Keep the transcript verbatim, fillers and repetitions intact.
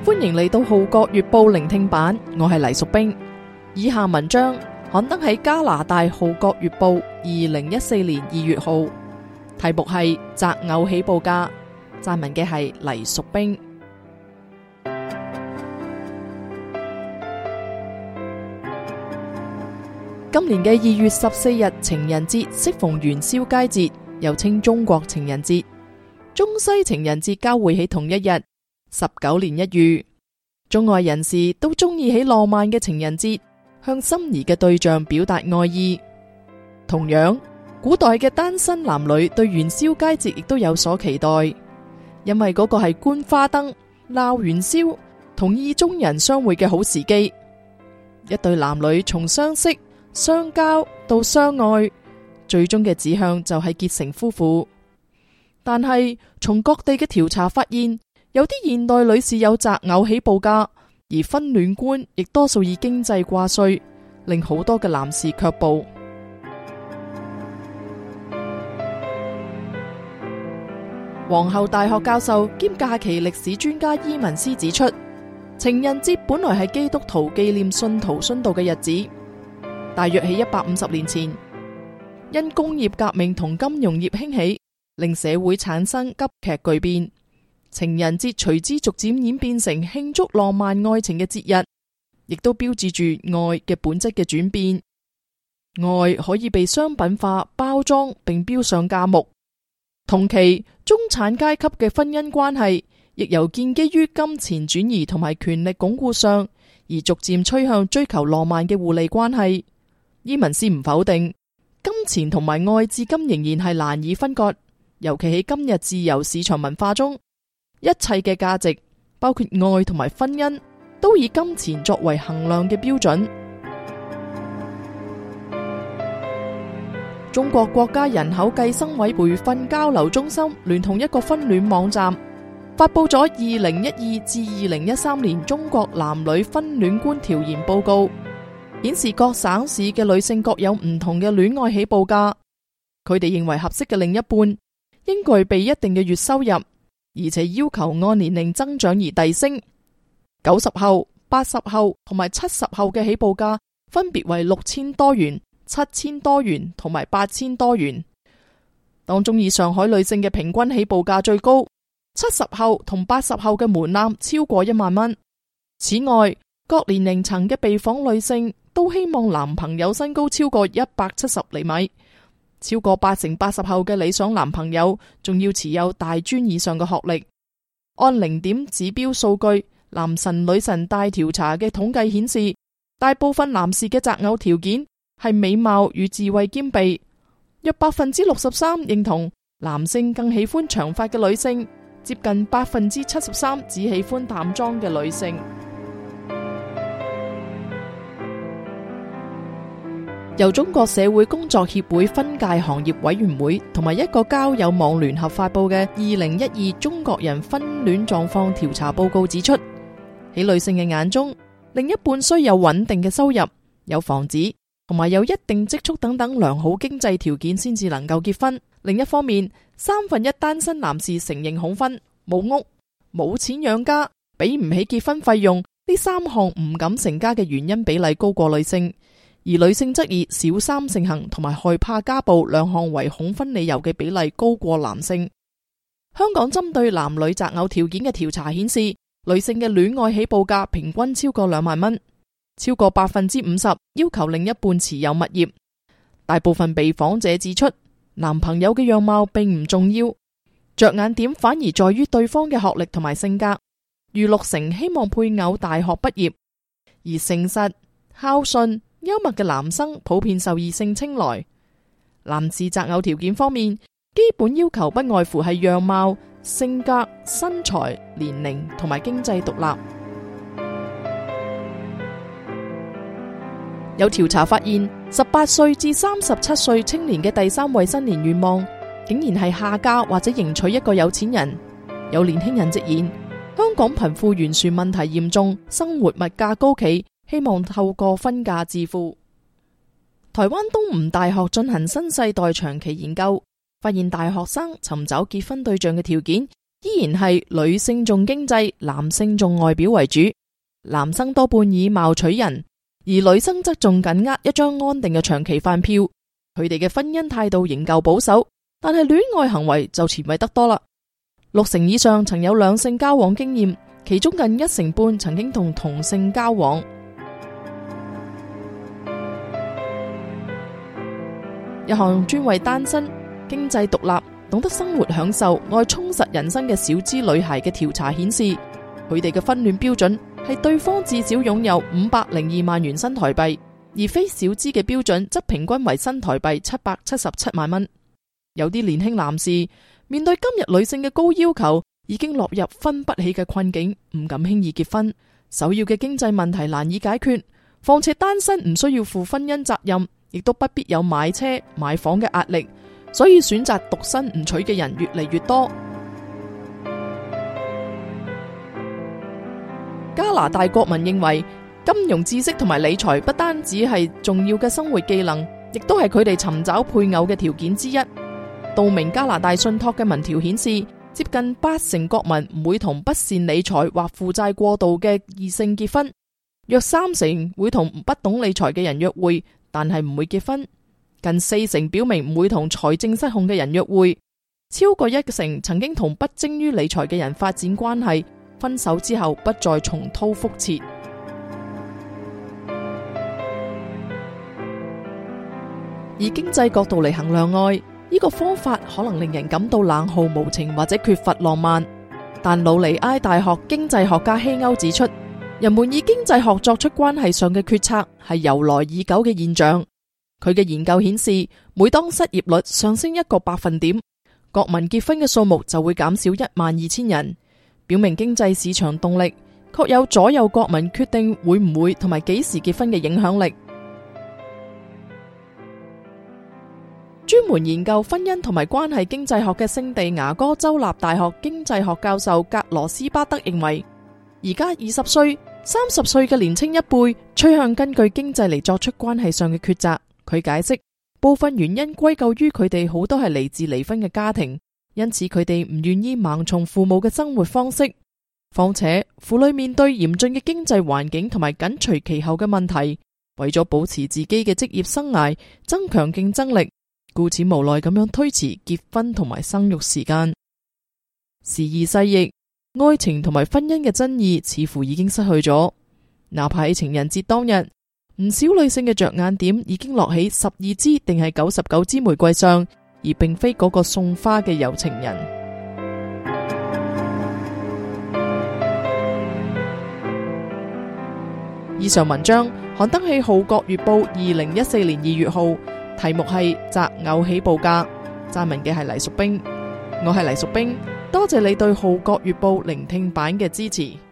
歡迎嚟到《號角月報》聆聽版，我係黎淑冰。以下文章刊登喺加拿大《號角月報》二零一四年二月號，題目係擇偶起報價，撰文嘅係黎淑冰。今年嘅二月十四日情人節適逢元宵佳節，又稱中國情人節。中西情人節交匯喺同一日，十九年一遇。中愛人士都中意喺浪漫嘅情人節向心儀嘅對象表達愛意。同樣，古代嘅單身男女對元宵佳節亦都有所期待，因為嗰個係觀花燈、鬧元宵同意中人相會嘅好時機。一對男女從相識、相交到相愛，最終嘅指向就係結成夫婦。但係從各地嘅調查發現，有啲現代女士有擇偶起報價，而婚戀觀亦多數以經濟掛帥，令好多嘅男士卻步。皇后大學教授兼假期歷史專家伊文斯指出，情人節本來係基督徒紀念信徒殉道嘅日子，大約喺一百五十年前，因工業革命同金融業興起，令社會產生急劇巨變，情人節隨之逐漸演變成慶祝浪漫愛情嘅節日，亦都標誌住愛嘅本質嘅轉變。愛可以被商品化、包裝並標上價目。同期，中產階級嘅婚姻關係亦由建基於金錢轉移同埋權力鞏固上，而逐漸趨向追求浪漫嘅互利關係。伊文斯唔否定，金錢同埋愛至今仍然係難以分割。尤其喺今日自由市場文化中，一切嘅價值，包括愛同埋婚姻，都以金錢作為衡量嘅標準。中國國家人口計生委培訓交流中心聯同一個婚戀網站，發佈咗二零一二至二零一三年中國男女婚戀觀調研報告，顯示各省市嘅女性各有唔同嘅戀愛起報價。佢哋認為合適嘅另一半應具備一定嘅月收入，而且要求按年齡增長而遞升。九十後、八十後同埋七十後嘅起報價分別為六千多元、七千多元同埋八千多元。當中以上海女性嘅平均起報價最高，七十後同八十後嘅門檻超過一萬蚊。此外，各年齡層嘅被訪女性都希望男朋友身高超過一百七十厘米。超過八成八十後嘅理想男朋友仲要持有大專以上嘅學歷。按零點指標數據，男神女神大調查嘅統計顯示，大部分男士嘅擇偶條件係美貌與智慧兼備。約百分之六十三認同男性更喜歡長髮嘅女性，接近百分之七十三只喜歡淡妝嘅女性。由中國社會工作協會分界行業委員會同埋一個交友網聯合發佈嘅二零一二中國人婚戀狀況調查報告指出，喺女性嘅眼中，另一半需有穩定嘅收入、有房子同埋有一定積蓄等等良好經濟條件先至能夠結婚。另一方面，三分一單身男士承認恐婚、冇屋、冇錢養家、俾唔起結婚費用，呢三項唔敢成家嘅原因比例高過女性。而女性則以小三盛行同埋害怕家暴兩項為恐婚理由嘅比例高過男性。香港針對男女擇偶條件嘅調查顯示，女性嘅戀愛起報價平均超過兩萬蚊，超過百分之五十要求另一半持有物業。大部分被訪者指出，男朋友嘅樣貌並唔重要，着眼點反而在於對方嘅學歷同埋性格。逾六成希望配偶大學畢業，而誠實、孝順、幽默嘅男生普遍受異性青睞。男士擇偶條件方面，基本要求不外乎係樣貌、性格、身材、年齡同埋經濟獨立。有調查發現，十八歲至三十七歲青年嘅第三位新年願望，竟然係下嫁或者迎娶一個有錢人。有年輕人直言，香港貧富懸殊問題嚴重，生活物價高企，希望透過婚嫁致富。台灣東吳大學進行新世代長期研究，發現大學生尋找結婚對象嘅條件， 依然係女性重經濟，男性重外表為主。男生多半以貌取人，而女生則仲緊握一張安定嘅長期飯票。佢哋嘅婚姻態度仍舊保守，但係戀愛行為就前衛得多啦。六成以上曾有兩性交往經驗，其中近一成半曾經同同性交往。一項專為單身、經濟獨立、懂得生活享受、愛充實人生嘅小資女孩嘅調查顯示，佢哋嘅婚戀標準係對方至少擁有五百零二萬元新台幣，而非小資嘅標準則平均為新台幣七百七十七萬蚊。有啲年輕男士面對今日女性嘅高要求，已經落入分不起嘅困境，唔敢輕易結婚。首要嘅經濟問題難以解決，況且單身唔需要負婚姻責任，亦都不必有買車買房嘅壓力，所以選擇獨身唔娶嘅人越嚟越多。加拿大國民認為，金融知識同埋理財不單止係重要嘅生活技能，亦都係佢哋尋找配偶嘅條件之一。道明加拿大信託嘅民調顯示，接近八成國民唔會同不善理財或負債過度嘅異性結婚，約三成會同不懂理財嘅人約會，但係唔會結婚。近四成表明唔會同財政失控嘅人約會，超過一成曾經同不精於理財嘅人發展關係，分手之後不再重蹈覆轍。以經濟角度嚟衡量愛，呢個方法可能令人感到冷酷無情或者缺乏浪漫，但魯尼埃大學經濟學家希歐指出，人們以經濟學作出關係上嘅決策係由來已久嘅現象。佢嘅研究顯示，每當失業率上升一個百分點，國民結婚嘅數目就會減少一萬二千人，表明經濟市場動力確有左右國民決定會唔會同埋幾時結婚嘅影響力。專門研究婚姻同埋關係經濟學嘅聖地牙哥州立大學經濟學教授格羅斯巴德認為，而家二十歲、三十歲嘅年輕一輩趨向根據經濟嚟作出關係上嘅抉擇。佢解釋，部分原因歸咎於佢哋好多係嚟自離婚嘅家庭，因此佢哋唔願意盲從父母嘅生活方式。況且婦女面對嚴峻嘅經濟環境同埋緊隨其後嘅問題，為咗保持自己嘅職業生涯，增強競爭力，故此無奈咁樣推遲結婚同埋生育時間。時移世易，愛情同埋婚姻嘅真意似乎已經失去咗。哪怕喺情人節當日，唔少女性嘅着眼點已經落喺十二支定係九十九支玫瑰上，而並非嗰個送花嘅有情人。以上文章刊登喺《號角月報》二零一四年二月號，題目係擇偶起報價，撰文嘅係黎淑冰。我係黎淑冰，多謝你對《號角月報》聆聽版嘅支持。